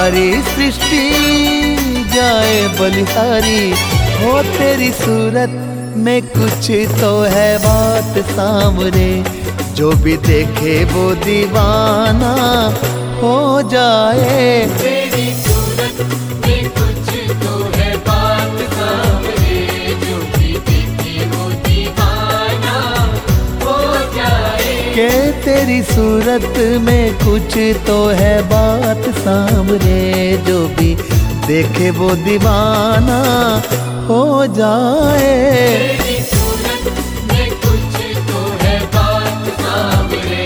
सारी सृष्टि जाए बलिहारी। हो तेरी सूरत में कुछ तो है बात सांवरे, जो भी देखे वो दीवाना हो जाए। तेरी सूरत में कुछ तो है बात सांवरे, जो भी देखे वो दीवाना हो जाए। के तेरी सूरत में कुछ तो है बात सांवरे, जो भी देखे वो दीवाना हो जाए। तेरी सूरत में कुछ तो है बात सांवरे।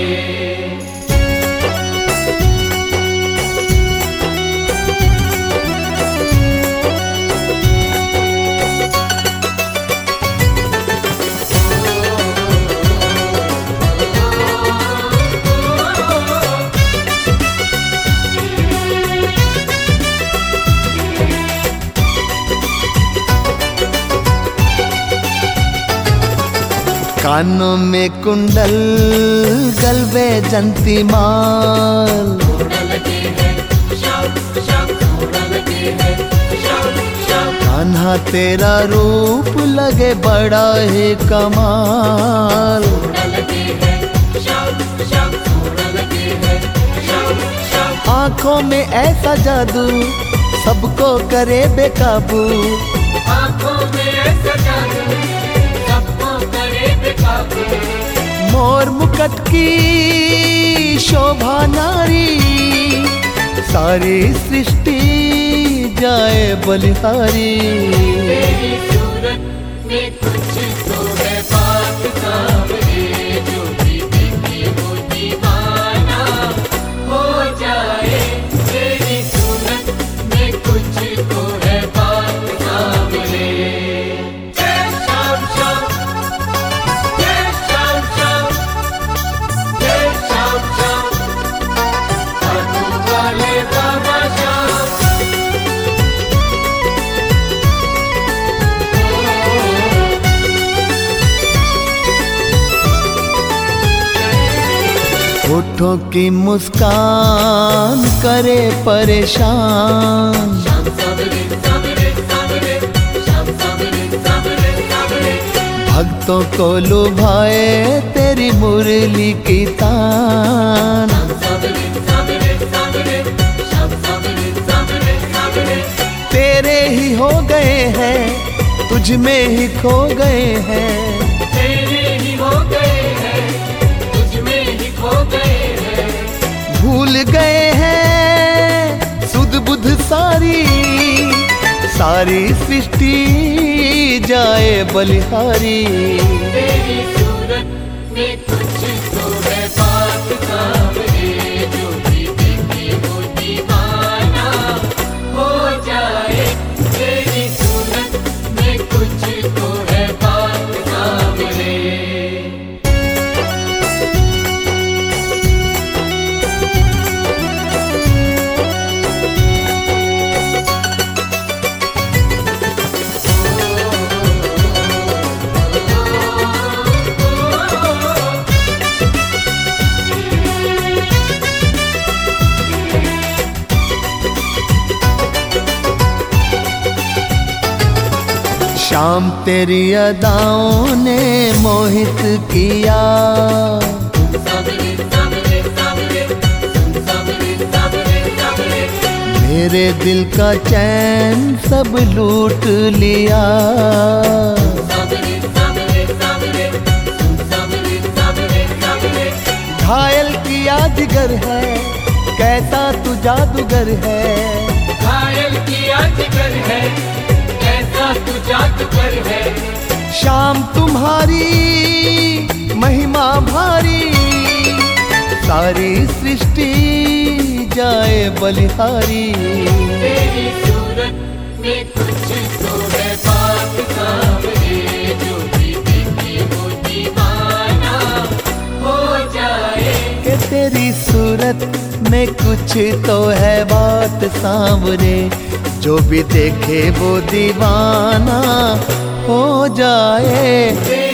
कानों में कुंडल गलबे जंती माल, कान्हा तेरा रूप लगे बड़ा ही कमाल। आँखों में ऐसा जादू सबको करे बेकाबू, आँखों में ऐसा जादू सबको करे बेकाबू। मोर मुकुट की शोभा नारी, सारी सृष्टि जाए बलिहारी। तेरी सूरत में कुछ तो है बात सांवरे, जो भी देखे वो दीवाना हो जाए। तेरी सूरत में कुछ तो है बात सांवरे। जय श्याम श्याम, जय श्याम श्याम, जय श्याम श्याम, खाटू वाले बाबा श्याम। होठों की मुस्कान करे परेशान, श्याम सांवरे सांवरे सांवरे, श्याम सांवरे सांवरे सांवरे। भक्तों को लुभाए तेरी मुरली की तान। श्याम सांवरे सांवरे सांवरे, श्याम सांवरे सांवरे सांवरे। तेरे ही हो गए हैं, तुझ में ही खो गए हैं, तेरे ही हो गए हैं, तुझ में ही खो गए हैं। भूल गए हैं सुध बुध सारी, सारी सृष्टि जाए बलिहारी। तेरी सूरत में कुछ तो है बात सांवरे, जो भी देखे वो दीवाना हो जाए। तेरी सूरत में कुछ तो है बात सांवरे। शाम तेरी अदाओं ने मोहित किया, सांवरे सांवरे सांवरे, सांवरे सांवरे सांवरे। मेरे दिल का चैन सब लूट लिया। सांवरे सांवरे सांवरे, सांवरे सांवरे सांवरे। घायल किया जिगर है, कैसा तू जादूगर है, घायल किया जिगर है, कैसा तू जादूगर है। शाम तुम्हारी महिमा भारी, सारी सृष्टि जाए बलिहारी। तेरी सूरत में कुछ तो है बात सांवरे, जो भी देखे वो दीवाना हो जाए। कि तेरी सूरत में कुछ तो है बात सांवरे, जो भी देखे वो दीवाना हो जाए।